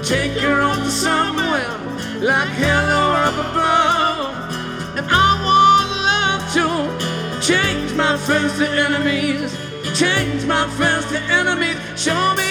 take her on to somewhere like hell or up above. And I want love to change my friends to enemies, change my friends to enemies. Show me